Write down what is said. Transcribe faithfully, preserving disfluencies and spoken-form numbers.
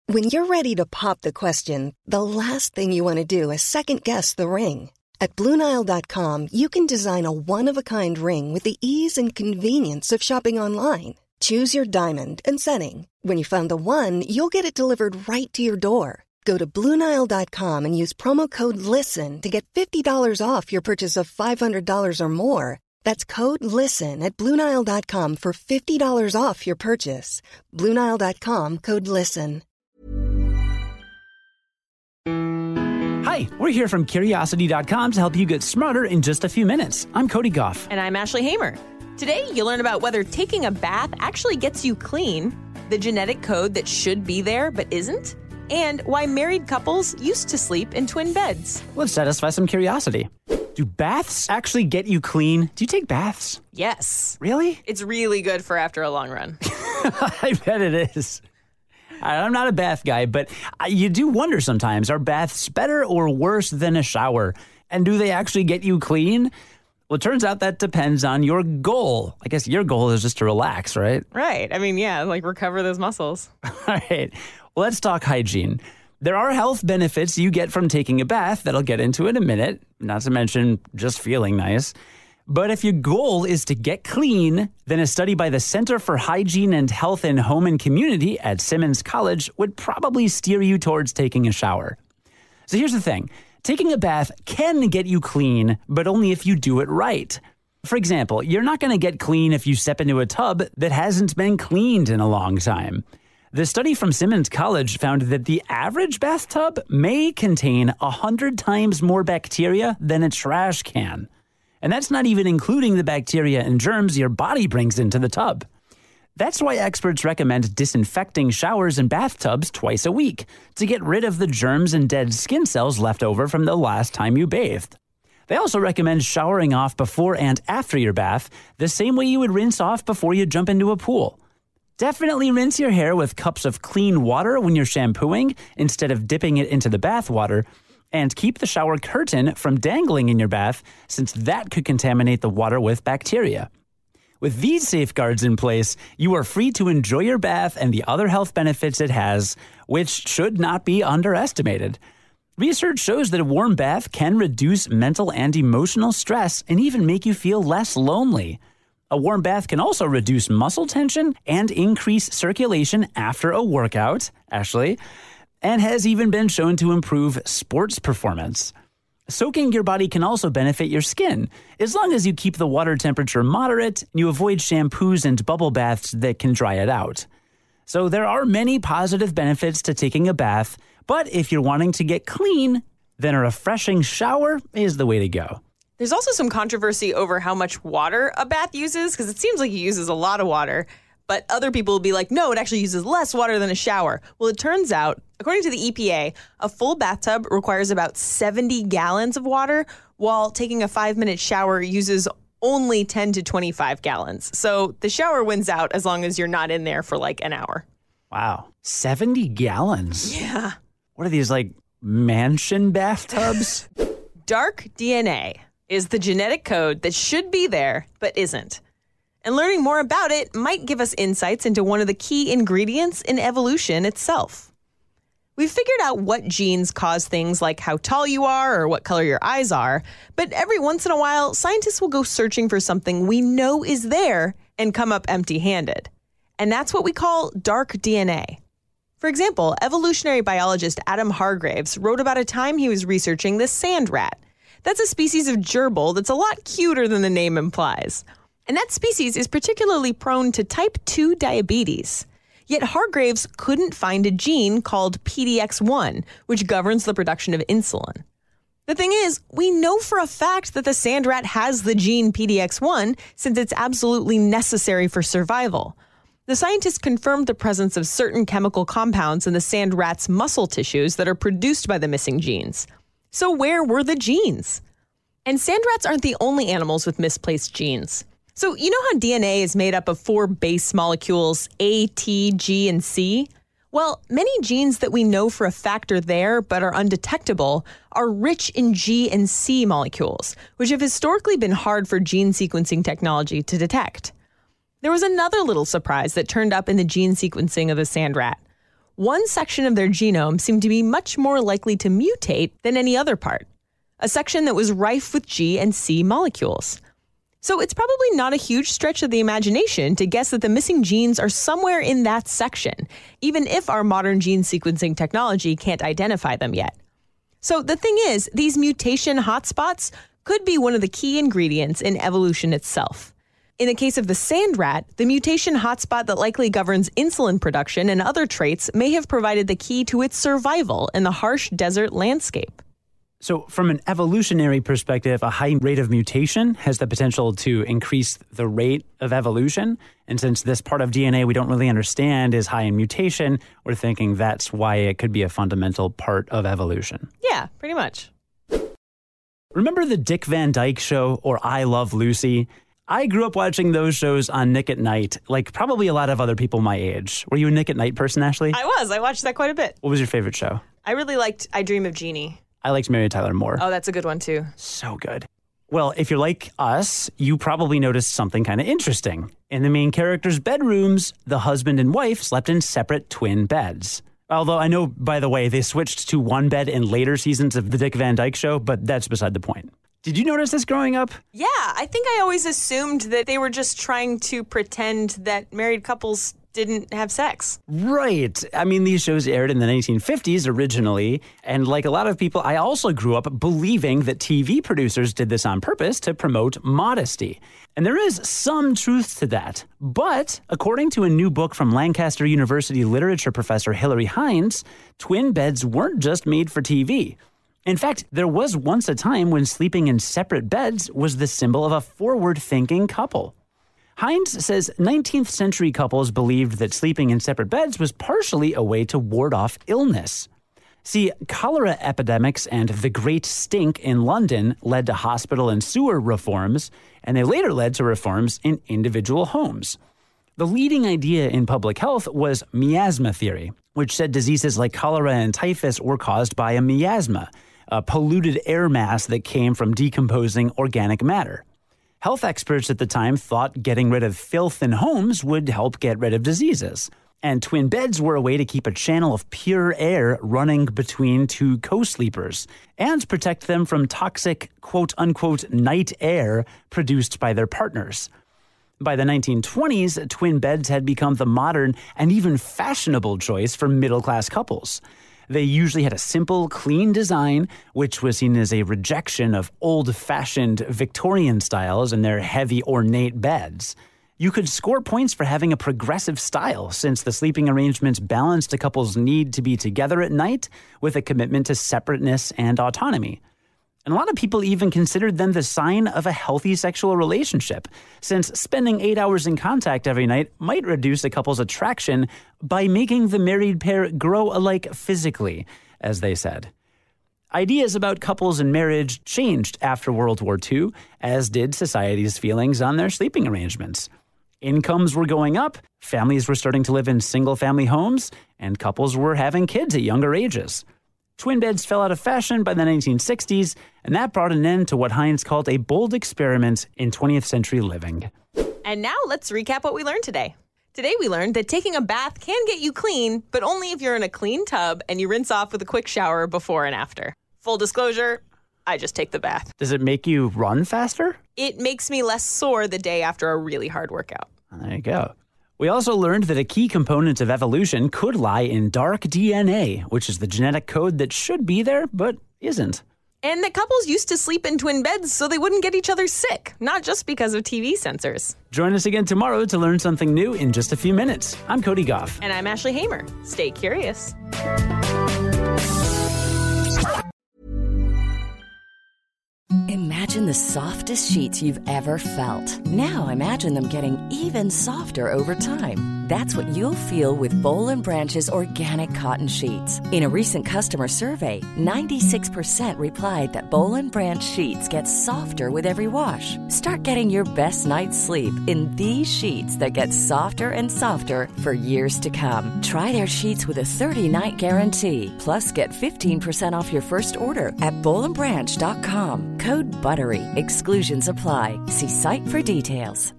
When you're ready to pop the question, the last thing you want to do is second-guess the ring. At Blue Nile dot com, you can design a one-of-a-kind ring with the ease and convenience of shopping online. Choose your diamond and setting. When you find the one, you'll get it delivered right to your door. Go to Blue Nile dot com and use promo code LISTEN to get fifty dollars off your purchase of five hundred dollars or more. That's code LISTEN at Blue Nile dot com for fifty dollars off your purchase. Blue Nile dot com, code LISTEN. Hi, we're here from Curiosity dot com to help you get smarter in just a few minutes. I'm Cody Goff. And I'm Ashley Hamer. Today, you'll learn about whether taking a bath actually gets you clean, the genetic code that should be there but isn't, and why married couples used to sleep in twin beds. Let's satisfy some curiosity. Do baths actually get you clean? Do you take baths? Yes. Really? It's really good for after a long run. I bet it is. I'm not a bath guy, but you do wonder sometimes, are baths better or worse than a shower? And do they actually get you clean? Well, it turns out that depends on your goal. I guess your goal is just to relax, right? Right. I mean, yeah, like recover those muscles. All right. Well, let's talk hygiene. There are health benefits you get from taking a bath that I'll get into in a minute, not to mention just feeling nice. But if your goal is to get clean, then a study by the Center for Hygiene and Health in Home and Community at Simmons College would probably steer you towards taking a shower. So here's the thing. Taking a bath can get you clean, but only if you do it right. For example, you're not going to get clean if you step into a tub that hasn't been cleaned in a long time. The study from Simmons College found that the average bathtub may contain one hundred times more bacteria than a trash can. And that's not even including the bacteria and germs your body brings into the tub. That's why experts recommend disinfecting showers and bathtubs twice a week to get rid of the germs and dead skin cells left over from the last time you bathed. They also recommend showering off before and after your bath the same way you would rinse off before you jump into a pool. Definitely rinse your hair with cups of clean water when you're shampooing instead of dipping it into the bath water. And keep the shower curtain from dangling in your bath, since that could contaminate the water with bacteria. With these safeguards in place, you are free to enjoy your bath and the other health benefits it has, which should not be underestimated. Research shows that a warm bath can reduce mental and emotional stress and even make you feel less lonely. A warm bath can also reduce muscle tension and increase circulation after a workout, Ashley, and has even been shown to improve sports performance. Soaking your body can also benefit your skin, as long as you keep the water temperature moderate and you avoid shampoos and bubble baths that can dry it out. So there are many positive benefits to taking a bath, but if you're wanting to get clean, then a refreshing shower is the way to go. There's also some controversy over how much water a bath uses, because it seems like it uses a lot of water. But other people will be like, no, it actually uses less water than a shower. Well, it turns out, according to the E P A, a full bathtub requires about seventy gallons of water, while taking a five-minute shower uses only ten to twenty-five gallons. So the shower wins out as long as you're not in there for like an hour. Wow. seventy gallons? Yeah. What are these, like, mansion bathtubs? Dark D N A is the genetic code that should be there, but isn't. And learning more about it might give us insights into one of the key ingredients in evolution itself. We've figured out what genes cause things like how tall you are or what color your eyes are, but every once in a while, scientists will go searching for something we know is there and come up empty-handed. And that's what we call dark D N A. For example, evolutionary biologist Adam Hargraves wrote about a time he was researching the sand rat. That's a species of gerbil that's a lot cuter than the name implies. And that species is particularly prone to type two diabetes. Yet Hargraves couldn't find a gene called P D X one, which governs the production of insulin. The thing is, we know for a fact that the sand rat has the gene P D X one since it's absolutely necessary for survival. The scientists confirmed the presence of certain chemical compounds in the sand rat's muscle tissues that are produced by the missing genes. So where were the genes? And sand rats aren't the only animals with misplaced genes. So you know how D N A is made up of four base molecules, A, T, G, and C? Well, many genes that we know for a fact are there but are undetectable are rich in G and C molecules, which have historically been hard for gene sequencing technology to detect. There was another little surprise that turned up in the gene sequencing of the sand rat. one section of their genome seemed to be much more likely to mutate than any other part, a section that was rife with G and C molecules. So it's probably not a huge stretch of the imagination to guess that the missing genes are somewhere in that section, even if our modern gene sequencing technology can't identify them yet. So the thing is, these mutation hotspots could be one of the key ingredients in evolution itself. In the case of the sand rat, the mutation hotspot that likely governs insulin production and other traits may have provided the key to its survival in the harsh desert landscape. So from an evolutionary perspective, a high rate of mutation has the potential to increase the rate of evolution. And since this part of D N A we don't really understand is high in mutation, we're thinking that's why it could be a fundamental part of evolution. Yeah, pretty much. Remember the Dick Van Dyke Show or I Love Lucy? I grew up watching those shows on Nick at Night, like probably a lot of other people my age. Were you a Nick at Night person, Ashley? I was. I watched that quite a bit. What was your favorite show? I really liked I Dream of Jeannie. I liked Mary Tyler Moore. Oh, that's a good one, too. So good. Well, if you're like us, you probably noticed something kind of interesting. In the main characters' bedrooms, the husband and wife slept in separate twin beds. Although I know, by the way, they switched to one bed in later seasons of the Dick Van Dyke Show, but that's beside the point. Did you notice this growing up? Yeah, I think I always assumed that they were just trying to pretend that married couples didn't have sex. Right. I mean, these shows aired in the nineteen fifties originally, and like a lot of people, I also grew up believing that T V producers did this on purpose to promote modesty. And there is some truth to that. But according to a new book from Lancaster University literature professor Hilary Hines, twin beds weren't just made for T V. In fact, there was once a time when sleeping in separate beds was the symbol of a forward-thinking couple. Hines says nineteenth century couples believed that sleeping in separate beds was partially a way to ward off illness. See, cholera epidemics and the Great Stink in London led to hospital and sewer reforms, and they later led to reforms in individual homes. The leading idea in public health was miasma theory, which said diseases like cholera and typhus were caused by a miasma, a polluted air mass that came from decomposing organic matter. Health experts at the time thought getting rid of filth in homes would help get rid of diseases. And twin beds were a way to keep a channel of pure air running between two co-sleepers and protect them from toxic, quote-unquote, night air produced by their partners. By the nineteen twenties, twin beds had become the modern and even fashionable choice for middle-class couples. They usually had a simple, clean design, which was seen as a rejection of old-fashioned Victorian styles and their heavy, ornate beds. You could score points for having a progressive style, since the sleeping arrangements balanced a couple's need to be together at night with a commitment to separateness and autonomy. And a lot of people even considered them the sign of a healthy sexual relationship, since spending eight hours in contact every night might reduce a couple's attraction by making the married pair grow alike physically, as they said. Ideas about couples and marriage changed after World War Two, as did society's feelings on their sleeping arrangements. Incomes were going up, families were starting to live in single-family homes, and couples were having kids at younger ages. Twin beds fell out of fashion by the nineteen sixties, and that brought an end to what Hines called a bold experiment in twentieth century living. And now let's recap what we learned today. Today we learned that taking a bath can get you clean, but only if you're in a clean tub and you rinse off with a quick shower before and after. Full disclosure, I just take the bath. Does it make you run faster? It makes me less sore the day after a really hard workout. There you go. We also learned that a key component of evolution could lie in dark D N A, which is the genetic code that should be there, but isn't. And that couples used to sleep in twin beds so they wouldn't get each other sick, not just because of T V censors. Join us again tomorrow to learn something new in just a few minutes. I'm Cody Goff. And I'm Ashley Hamer. Stay curious. Imagine the softest sheets you've ever felt. Now imagine them getting even softer over time. That's what you'll feel with Boll and Branch's organic cotton sheets. In a recent customer survey, ninety-six percent replied that Boll and Branch sheets get softer with every wash. Start getting your best night's sleep in these sheets that get softer and softer for years to come. Try their sheets with a thirty-night guarantee. Plus, get fifteen percent off your first order at boll and branch dot com. Code BUTTERY. Exclusions apply. See site for details.